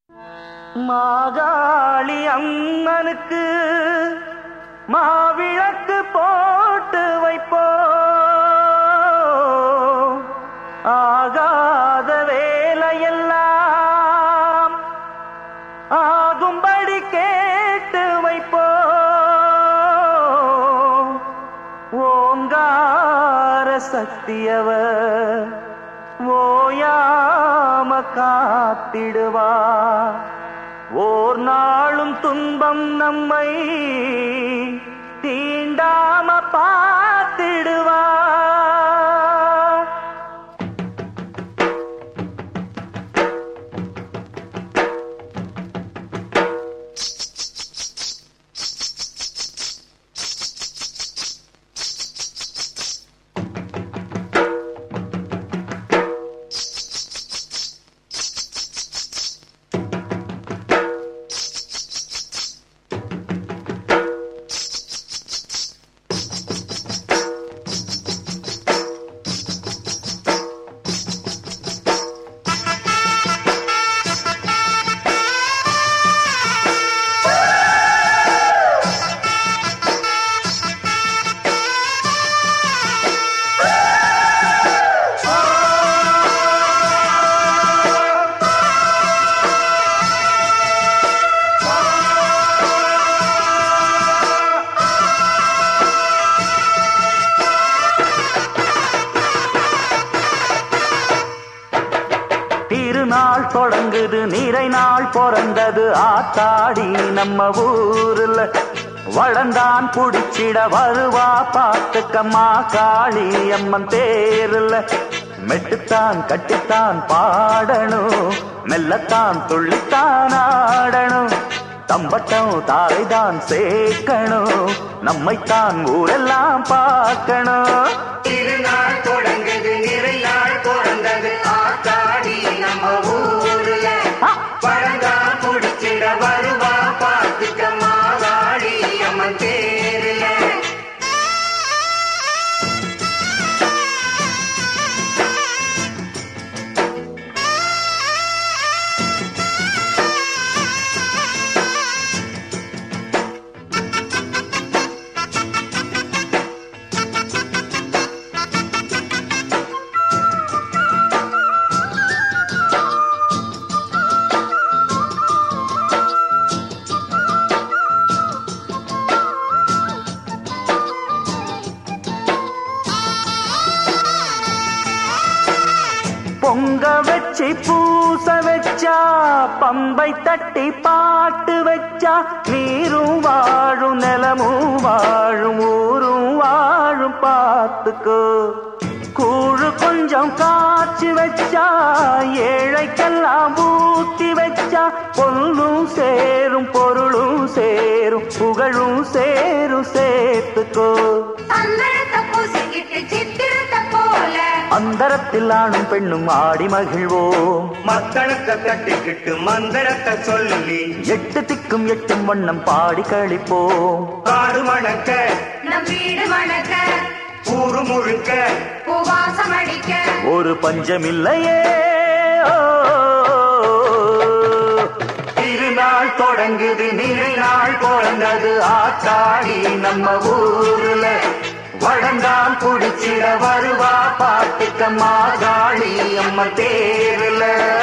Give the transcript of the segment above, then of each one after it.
மாகாளி அம்மனுக்கு மாவிளக்கு போட்டு வைப்போ, ஆகாத வேலையெல்லாம் ஆகும்படி கேட்டு வைப்போ, ஓங்கார சக்தியவ ஓயாம காத்திடுவா, ஓர் நாளும் துன்பம் நம்மை தீண்டாம பார்த்திடுவா. திருநாள் தொடங்குது, நிறை நாள் பிறந்தது, ஆத்தாடி நம்ம ஊருல வளர்ந்தான் குடிச்சிட வருவா, பார்த்துக்கம்மா காளி அம்மன் தேருல. மெட்டுத்தான் கட்டித்தான் பாடணும், மெல்லத்தான் துள்ளித்தான் ஆடணும், தம்பட்டம் தாரைதான் சேர்க்கணும், நம்மைத்தான் ஊரெல்லாம் பார்க்கணும். திருநாள் தொடங்குது, நிறை நாள் பிறந்தது, ஆத்தாடி நம்ம ஊருல பழந்தான் குடிச்சிட வருவா, பார்த்துக்க மாகாளி அம்மன் தேருல. பொங்க வச்சு பூச வச்சா, பம்பை தட்டி பாட்டு வச்சா, நீரும் வாழும் நிலமும் வாழும் ஊரும் வாழும் பார்த்துக்கோ. கூழு கொஞ்சம் காய்ச்சி வச்சா, ஏழைக்கெல்லாம் ஊத்தி வச்சா, பொல்லும் சேரும் பொருளும் சேரும் புகழும் சேரும் சேர்த்துக்கோ. அந்தரத்தில் ஆணும் பெண்ணும் ஆடி மகிழ்வோம், மக்களுக்கு தட்டிக்கிட்டு மந்திரத்தை சொல்லி 8 திக்கும் 8 வண்ணம் பாடி கழிப்போம். காடு மணக்க நம் வீடு மணக்க, ஊரு முழுக்க பூவாசம் அடிக்க, ஒரு பஞ்சமில்லையே. திருநாள் தொடங்குது, நிறை நாள் பிறந்தது, ஆத்தாடி நம்ம ஊருல வளர்ந்தான் குடிச்சிட வருவா, பார்த்துக்க மாகாளி அம்மன் தேருல.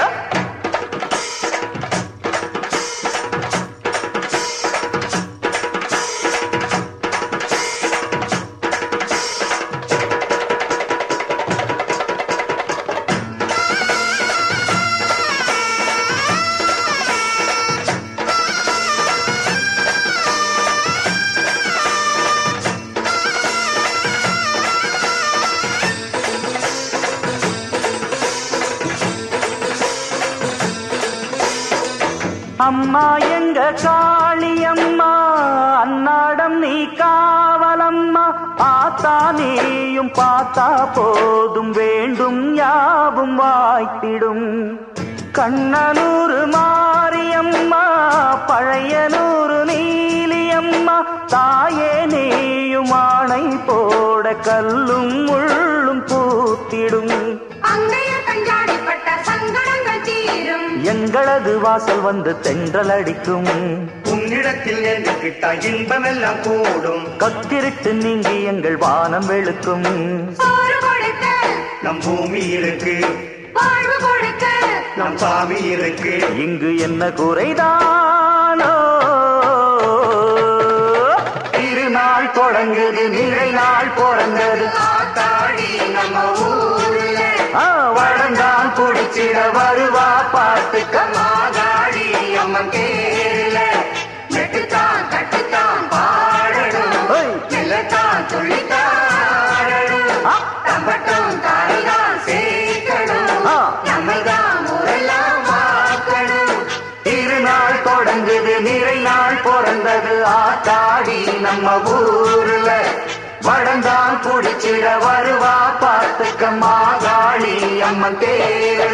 அம்மா எங்க காளியம்மா, அன்னாடம் நீ காவலம்மா, ஆத்தா நீயும் பார்த்தா போதும், வேண்டும் யாவும் வாய்த்திடும். கண்ணனூர் மாரியம்மா, பழையனூர் நீலியம்மா, தாயே நீயும் ஆணை போட கல்லும் முள்ளும் பூத்திடும். அங்கையில் கஞ்சாடிப்பட்ட சங்கடங்கள் தீரும், எங்க எங்களது வாசல் வந்து தென்றல் அடிக்கும். உன்னிடத்தில் என்று கிட்டா இன்பமெல்லாம் கூடும். கத்திருட்டு நீங்கி எங்கள் வானம் வெளுக்கும். சோறு கொடுக்க நம் பூமி இருக்கு, வாழ்வு கொடுக்க நம் சாமி இருக்கு. இங்கு என்ன குறைதானோ? திருநாள் தொடங்குது, நிறை நாள் பிறந்தது. ஆத்தாடி நம்ம ஊர்ல வளர்ந்தான் குடிச்சிட வருவா பாட்டுக்க மாதாடி அம்மன் கேரள. மெட்டுத்தான் கட்டுத்தான் பாடணும், மெல்லத்தான் துள்ளித்தாடணும். தம்பட்டம் தாரதான் சேர்க்கணும், நம்மதான் முறையெல்லாம் மாக்கணும். திருநாள் தொடங்குது, நிறை நாள் பிறந்தது. ஆத்தாடி நம்ம ஊர்ல வளர்ந்தான் குடிச்சிட வருவா பாத்துக்க மாதாளி அம்மன் கேரள.